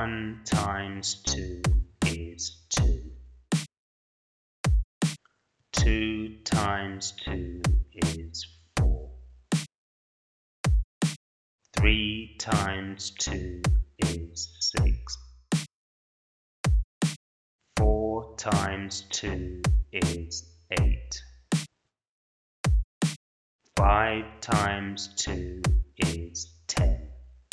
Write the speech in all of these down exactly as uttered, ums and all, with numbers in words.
One times two is two. Two times two is four. Three times two is six. Four times two is eight. Five times two is ten.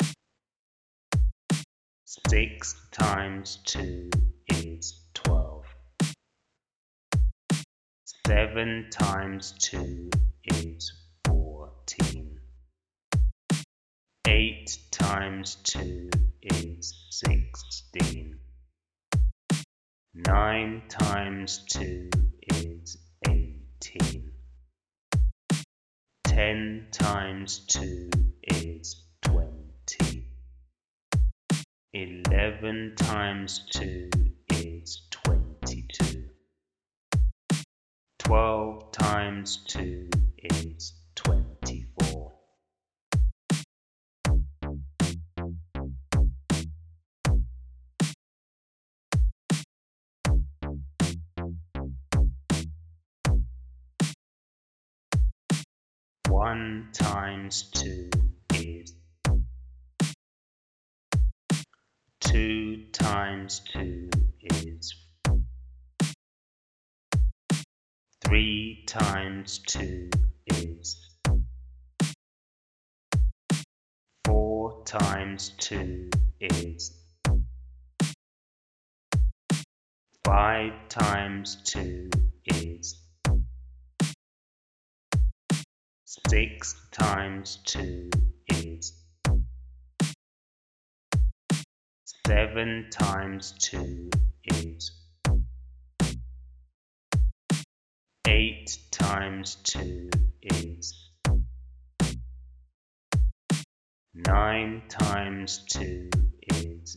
Six times two is twelve. Seven times two is fourteen. Eight times two is sixteen. Nine times two is eighteen. Ten times two is twenty. Eleven times two is twenty-two. Twelve times two is twenty-four. One times two is two times two is three times two is four times two is five times two is six times two is seven times two is eight times two is nine times two is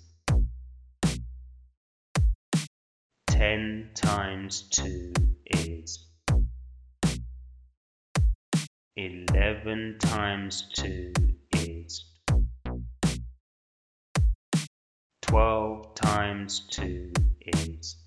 ten times two is eleven times two is twelve times two is